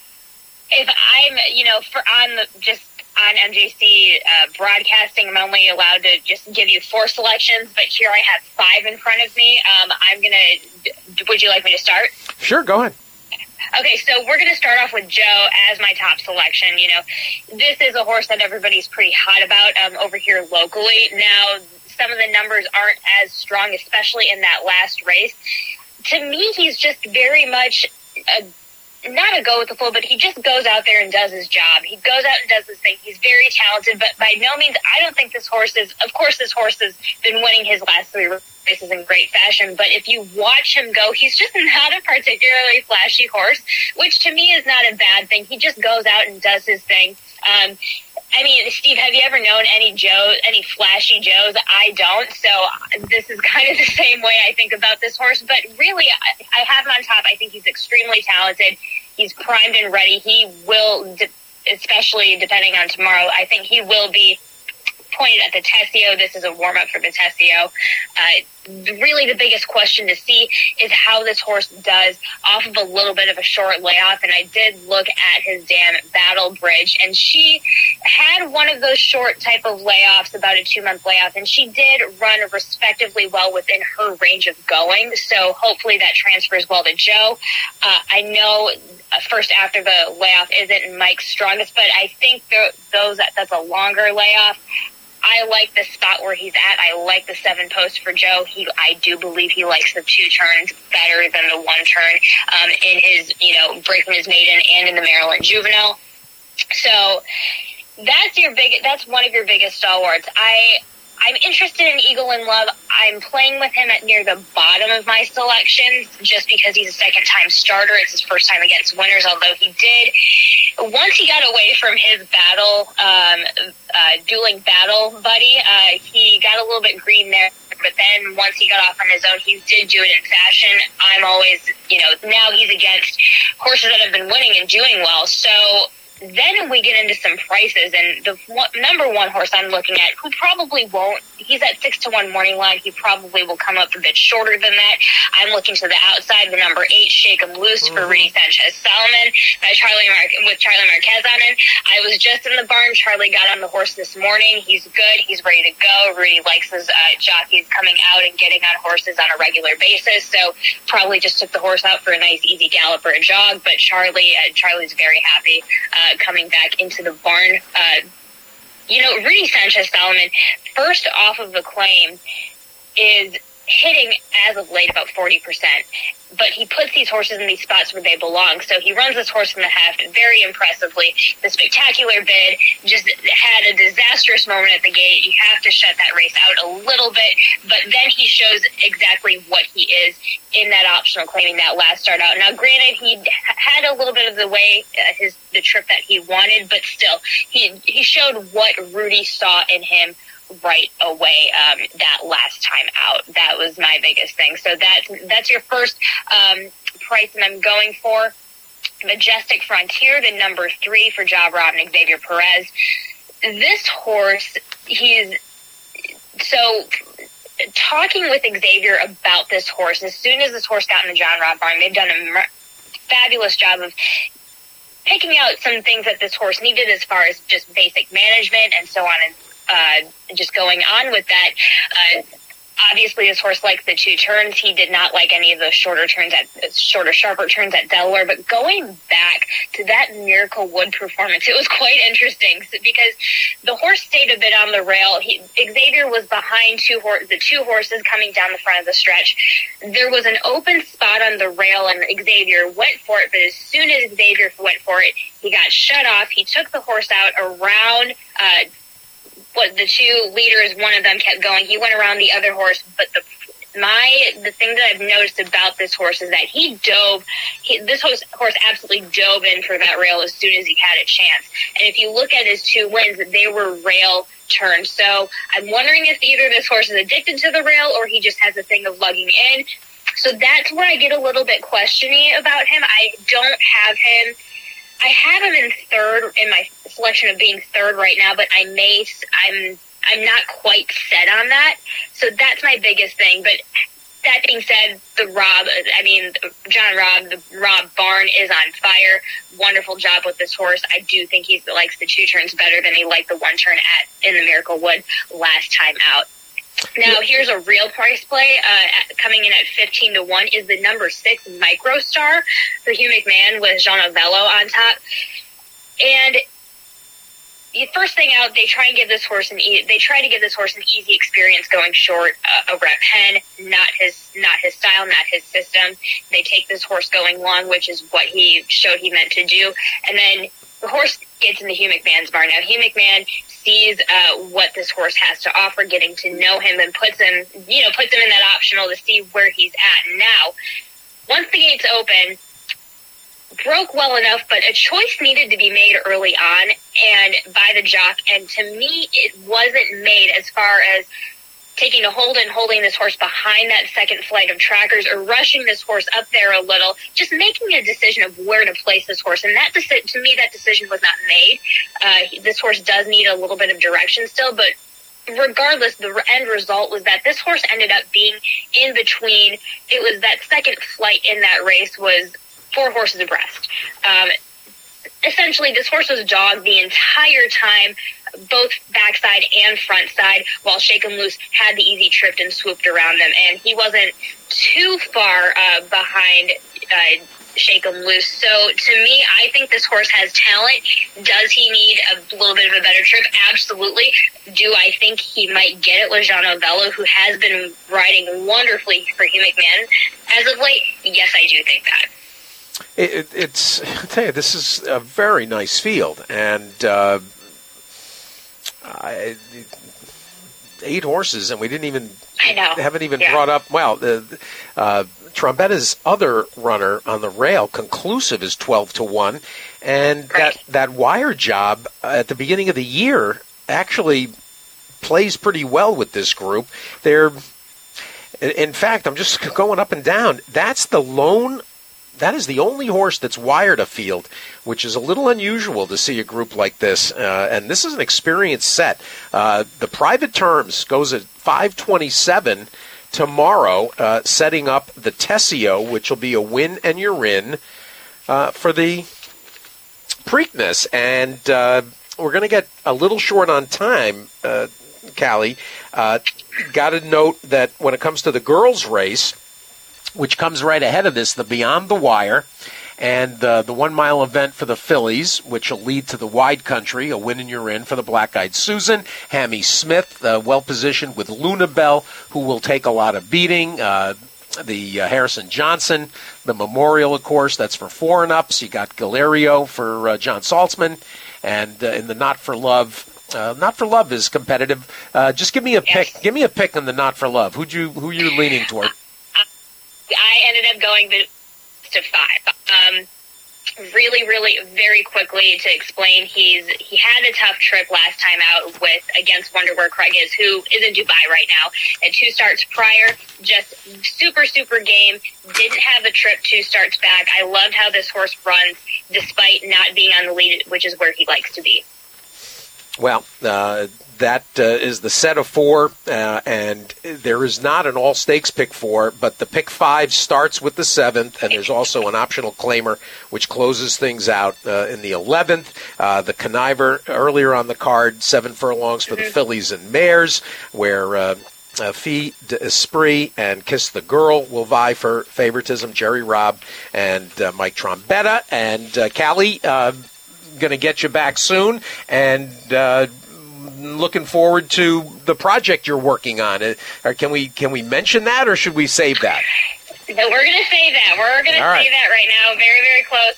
if I'm, you know, for on the just on M J C uh, broadcasting, I'm only allowed to just give you four selections, but here I have five in front of me. Um, I'm gonna. Would you like me to start? Sure, go ahead. Okay, so we're going to start off with Joe as my top selection. You know, this is a horse that everybody's pretty hot about um, over here locally. Now, some of the numbers aren't as strong, especially in that last race. To me, he's just very much a not a go with the flow, but he just goes out there and does his job. He goes out and does his thing. He's very talented, but by no means, I don't think this horse is, of course, this horse has been winning his last three races in great fashion, but if you watch him go, he's just not a particularly flashy horse, which to me is not a bad thing. He just goes out and does his thing. Um, I mean, Steve, have you ever known any Joe, any flashy Joes? I don't, so this is kind of the same way I think about this horse, but really, I, I have him on top. I think he's extremely talented. He's primed and ready. He will, de- especially depending on tomorrow, I think he will be pointed at the Tessio. This is a warm-up for the Tessio. Uh, really the biggest question to see is how this horse does off of a little bit of a short layoff, and I did look at his dam Battle Bridge, and she had one of those short type of layoffs, about a two-month layoff, and she did run respectively well within her range of going, so hopefully that transfers well to Joe. Uh, I know first after the layoff isn't Mike's strongest, but I think there, those that, that's a longer layoff. I like the spot where he's at. I like the seven post for Joe. He, I do believe he likes the two turns better than the one turn um, in his, you know, breaking his maiden and in the Maryland Juvenile. So that's your big. That's one of your biggest stalwarts. I. I'm interested in Eagle in Love. I'm playing with him at near the bottom of my selections just because he's a second-time starter. It's his first time against winners, although he did. Once he got away from his battle, um, uh, dueling battle buddy, uh, he got a little bit green there. But then once he got off on his own, he did do it in fashion. I'm always, you know, now he's against horses that have been winning and doing well. So then we get into some prices, and the one, number one horse I'm looking at, who probably won't, he's at six to one morning line. He probably will come up a bit shorter than that. I'm looking to the outside, the number eight, Shake 'em Loose mm-hmm. for Rudy Sanchez Solomon by Charlie Mar- with Charlie Marquez on it. I was just in the barn. Charlie got on the horse this morning. He's good. He's ready to go. Rudy likes his uh, jockeys coming out and getting on horses on a regular basis, so probably just took the horse out for a nice easy gallop or a jog. But Charlie, uh, Charlie's very happy. Uh, coming back into the barn. Uh, you know, Rudy Sanchez Solomon, first off of the claim, is hitting as of late about forty percent. But he puts these horses in these spots where they belong. So he runs this horse in the heft very impressively. The spectacular bid just had a disastrous moment at the gate. You have to shut that race out a little bit. But then he shows exactly what he is in that optional claiming that last start out. Now, granted, he had a little bit of the way, uh, his the trip that he wanted, but still, he he showed what Rudy saw in him right away um, that last time out. That was my biggest thing. So that's, that's your first um, price that I'm going for. Majestic Frontier, the number three for Job Rob and Xavier Perez. This horse, he's so talking with Xavier about this horse. As soon as this horse got in the John Robb barn, they've done a fabulous job of picking out some things that this horse needed as far as just basic management and so on and Uh, just going on with that. Uh, obviously, this horse likes the two turns. He did not like any of the shorter turns at shorter, sharper turns at Delaware. But going back to that Miracle Wood performance, it was quite interesting because the horse stayed a bit on the rail. He, Xavier was behind two hor- the two horses coming down the front of the stretch. There was an open spot on the rail, and Xavier went for it. But as soon as Xavier went for it, he got shut off. He took the horse out around. Uh, what the two leaders, one of them kept going. He went around the other horse, but the my the thing that I've noticed about this horse is that he dove. He, this horse, horse absolutely dove in for that rail as soon as he had a chance. And if you look at his two wins, they were rail turns. So I'm wondering if either this horse is addicted to the rail or he just has a thing of lugging in. So that's where I get a little bit questioning about him. I don't have him. I have him in third in my selection of being third right now, but I may. I'm. I'm not quite set on that. So that's my biggest thing. But that being said, the Rob, I mean, John Robb, the Robb barn is on fire. Wonderful job with this horse. I do think he likes the two turns better than he liked the one turn at in the Miracle Wood last time out. Now, here's a real price play uh, coming in at fifteen to one is the number six Microstar for Hugh McMahon with Jean Novello on top. And first thing out, they try and give this horse an e- they try to give this horse an easy experience going short uh, over at Penn. Not his not his style, not his system. They take this horse going long, which is what he showed he meant to do. And then the horse gets into Hugh McMahon's barn. Now Hugh McMahon sees uh, what this horse has to offer, getting to know him, and puts him you know puts him in that optional to see where he's at. And now, once the gates open, broke well enough, but a choice needed to be made early on and by the jock. And to me, it wasn't made as far as taking a hold and holding this horse behind that second flight of trackers or rushing this horse up there a little, just making a decision of where to place this horse. And that deci- to me, that decision was not made. Uh, this horse does need a little bit of direction still, but regardless, the end result was that this horse ended up being in between. It was that second flight in that race was four horses abreast. Um, essentially, this horse was dogged the entire time, both backside and front side, while Shake 'em Loose had the easy tripped and swooped around them. And he wasn't too far uh, behind uh, Shake 'em Loose. So, to me, I think this horse has talent. Does he need a little bit of a better trip? Absolutely. Do I think he might get it with Jean Novello, who has been riding wonderfully for Hugh McMahon as of late? Yes, I do think that. It, it, it's, I tell you, this is a very nice field, and uh, I, eight horses, and we didn't even, I know. haven't even yeah. brought up, well, the, uh, Trombetta's other runner on the rail, Conclusive, is twelve to one, and right. that, that wire job at the beginning of the year actually plays pretty well with this group. They're, in fact, I'm just going up and down, that's the lone That is the only horse that's wired a field, which is a little unusual to see a group like this. Uh, and this is an experienced set. Uh, the Private Terms goes at five twenty-seven tomorrow, uh, setting up the Tessio, which will be a win and you're in uh, for the Preakness. And uh, we're going to get a little short on time, uh, Callie. Uh, got to note that when it comes to the girls' race, which comes right ahead of this, the Beyond the Wire, and uh, the one-mile event for the fillies, which will lead to the Wide Country, a win and you're in for the Black-Eyed Susan. Hammy Smith, uh, well-positioned with Luna Bell, who will take a lot of beating. Uh, the uh, Harrison Johnson, the Memorial, of course, that's for four and ups. You got Galerio for uh, John Saltzman, and uh, in the Not for Love, uh, Not for Love is competitive. Uh, just give me a pick. Give me a pick on the Not for Love. Who'd you who you leaning toward? I ended up going to five. Um, really, really, very quickly to explain, he's he had a tough trip last time out with against Wonder Where Craig Is, who is in Dubai right now. At two starts prior, just super, super game. Didn't have a trip two starts back. I loved how this horse runs despite not being on the lead, which is where he likes to be. Well, uh, that uh, is the set of four, uh, and there is not an all-stakes pick four, but the pick five starts with the seventh, and there's also an optional claimer, which closes things out uh, in the eleventh. Uh, the Conniver, earlier on the card, seven furlongs for the fillies and mares, where uh, uh, Fille d'Esprit and Kiss the Girl will vie for favoritism. Jerry Robb and uh, Mike Trombetta. And uh, Callie, uh, going to get you back soon, and uh, looking forward to the project you're working on. Uh, or can we can we mention that, or should we save that? No, we're going to say that. We're going to say right. that right now. Very, very close, but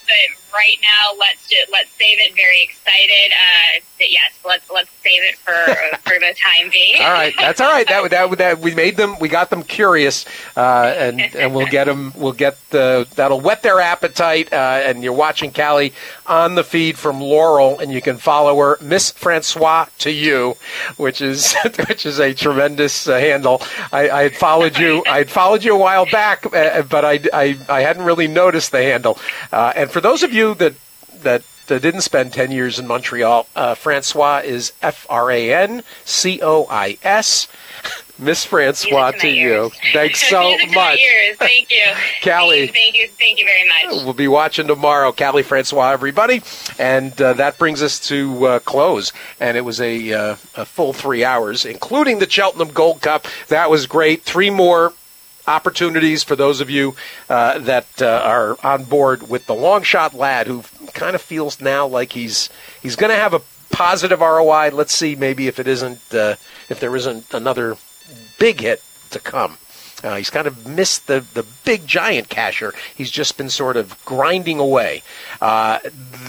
right now. Let's just, let's save it. Very excited. Uh, but yes, let's let's save it for for the time being. All right, that's all right. That that that we made them. We got them curious, uh, and and we'll get them. We'll get the that'll whet their appetite. Uh, and you're watching Callie on the feed from Laurel, and you can follow her, Miss Francois to you, which is which is a tremendous uh, handle. I, I had followed you. I had followed you a while back, uh, but I, I I hadn't really noticed the handle. Uh, and for those of you that that. that didn't spend ten years in Montreal, uh, Francois is F R A N C O I S. Miss Francois, to you. Thanks so much. Thank you. Callie. Thank you, thank you very much. We'll be watching tomorrow. Callie Francois, everybody. And uh, that brings us to uh, close. And it was a, uh, a full three hours, including the Cheltenham Gold Cup. That was great. Three more opportunities for those of you uh, that uh, are on board with the long shot lad who kind of feels now like he's he's going to have a positive R O I. Let's see maybe if it isn't uh, if there isn't another big hit to come. Uh, he's kind of missed the, the big giant casher. He's just been sort of grinding away. Uh,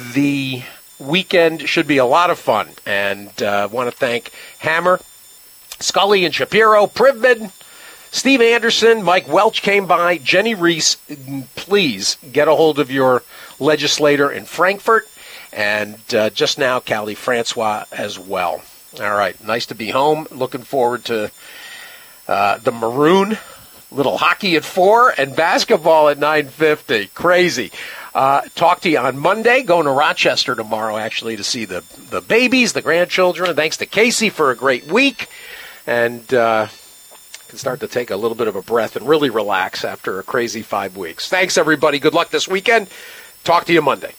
the weekend should be a lot of fun, and I uh, want to thank Hammer, Scully and Shapiro, Privman, Steve Anderson, Mike Welch came by, Jenny Reese. Please get a hold of your legislator in Frankfurt, and uh, just now, Callie Francois as well. All right, nice to be home. Looking forward to uh, the Maroon, little hockey at four, and basketball at nine fifty. Crazy. Uh, talk to you on Monday. Going to Rochester tomorrow, actually, to see the, the babies, the grandchildren. Thanks to Casey for a great week, and Uh, can start to take a little bit of a breath and really relax after a crazy five weeks. Thanks, everybody. Good luck this weekend. Talk to you Monday.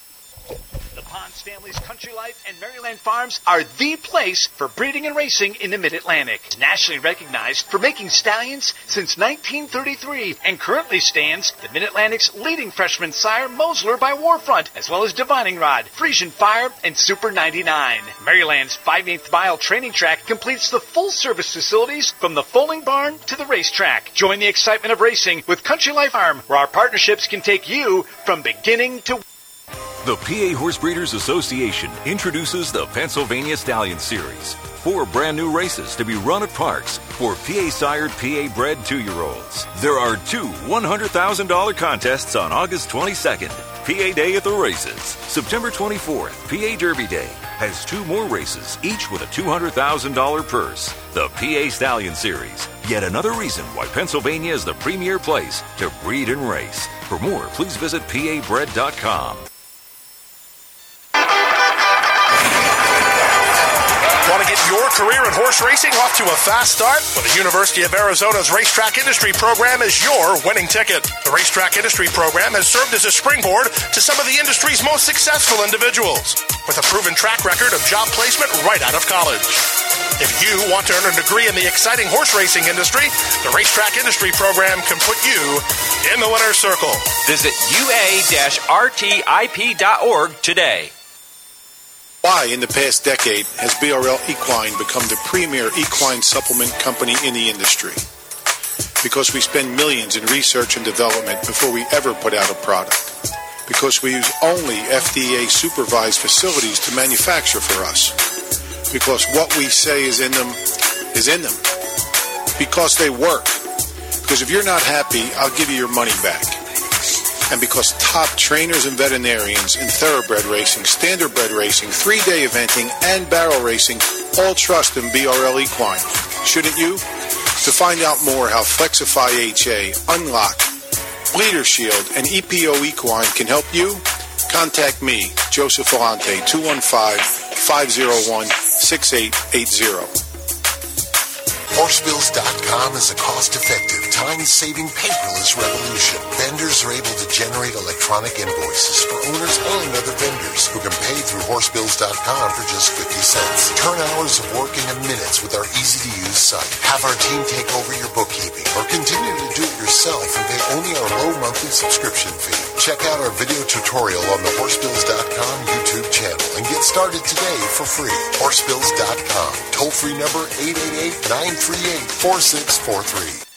The Ponds family's Country Life and Maryland Farms are the place for breeding and racing in the Mid-Atlantic. Nationally recognized for making stallions since nineteen thirty-three and currently stands the Mid-Atlantic's leading freshman sire, Mosler by Warfront, as well as Divining Rod, Frisian Fire, and Super ninety-nine. Maryland's five-eighths mile training track completes the full-service facilities from the foaling barn to the racetrack. Join the excitement of racing with Country Life Farm, where our partnerships can take you from beginning to The P A Horse Breeders Association introduces the Pennsylvania Stallion Series. Four brand new races to be run at parks for P A-sired, P A-bred two-year-olds. There are two one hundred thousand dollars contests on August twenty-second. P A Day at the races. September twenty-fourth, P A Derby Day has two more races, each with a two hundred thousand dollars purse. The P A Stallion Series. Yet another reason why Pennsylvania is the premier place to breed and race. For more, please visit P A bred dot com. Want to get your career in horse racing off to a fast start? Well, the University of Arizona's Racetrack Industry Program is your winning ticket. The Racetrack Industry Program has served as a springboard to some of the industry's most successful individuals, with a proven track record of job placement right out of college. If you want to earn a degree in the exciting horse racing industry, the Racetrack Industry Program can put you in the winner's circle. Visit U A R T I P dot org today. Why, in the past decade, has B R L Equine become the premier equine supplement company in the industry? Because we spend millions in research and development before we ever put out a product. Because we use only F D A-supervised facilities to manufacture for us. Because what we say is in them is in them. Because they work. Because if you're not happy, I'll give you your money back. And because top trainers and veterinarians in thoroughbred racing, standardbred racing, three-day eventing, and barrel racing all trust in B R L Equine. Shouldn't you? To find out more how Flexify H A, Unlock, Bleeder Shield, and E P O Equine can help you, contact me, Joseph Volante, two one five, five oh one, six eight eight zero. Horsebills dot com is a cost-effective, time-saving paperless revolution. Vendors are able to generate electronic invoices for owners and other vendors who can pay through Horsebills dot com for just fifty cents. Turn hours of work into minutes with our easy-to-use site. Have our team take over your bookkeeping or continue to do it yourself and pay only our low monthly subscription fee. Check out our video tutorial on the Horsebills dot com YouTube channel and get started today for free. Horsebills dot com. Toll-free number eight eight eight, nine three eight, four six four three.